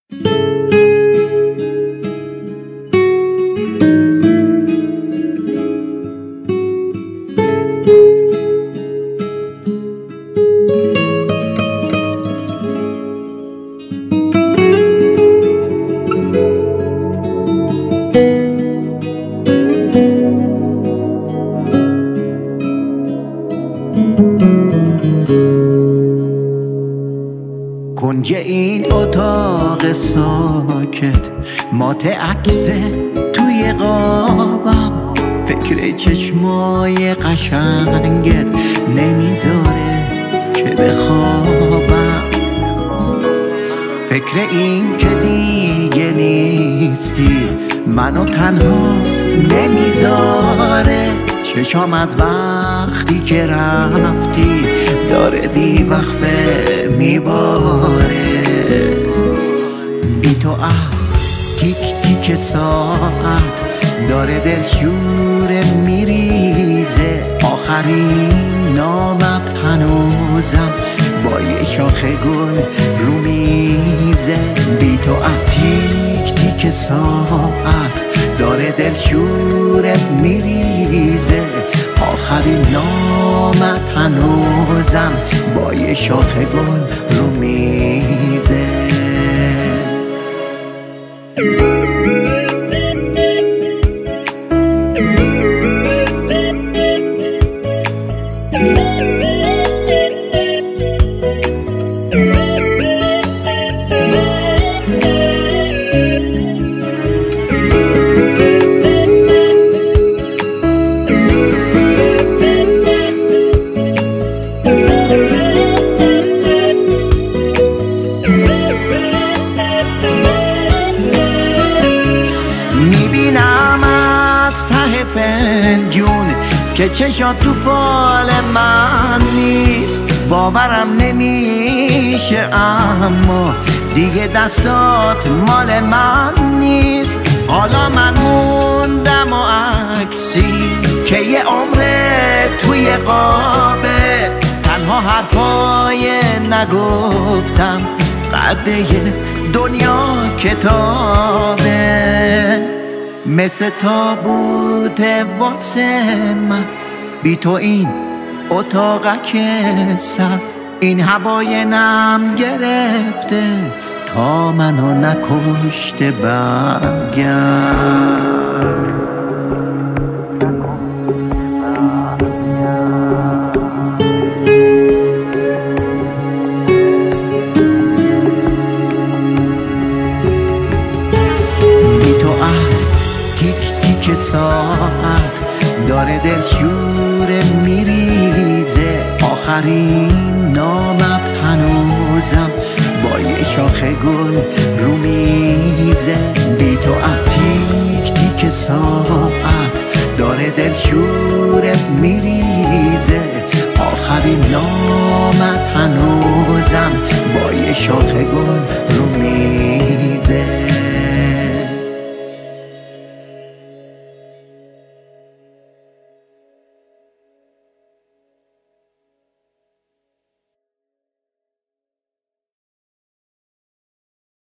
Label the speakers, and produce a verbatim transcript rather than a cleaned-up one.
Speaker 1: کنج این اتاق ساکت مات عکسه توی قابم، فکر چشمای قشنگت نمیذاره که بخوابم، فکر این که دیگه نیستی منو تنها نمیذاره، چشام از وقتی که رفتی داره بی وقفه میباره، بی تو از تیک تیک ساعت داره دلشوره میریزه، آخرین نامت هنوزم با یه شاخ گل رو میزه، بی تو از تیک تیک ساعت داره دلشوره میریزه، آخرین نامت هنوزم با یه شاخ گل رو میزه. میبینم از ته فنجون که چشات تو فال من نیست، باورم نمیشه اما دیگه دستات مال من نیست، حالا من موندم و عکسی که یه عمره توی قابه، تنها حرفای نگفتم قده دنیا کتابه، مثل تابوت واسه من بی تو این اتاقک سرد، این هوای نم گرفته تا منو نکشته برگرد. تیک تیک ساعت داره دلشوره میریزه، آخرین نامت هنوزم با یه شاخ گل رو میزه، بی تو از تیک تیک ساعت داره دلشوره میریزه، آخرین نامت هنوزم با یه شاخ گل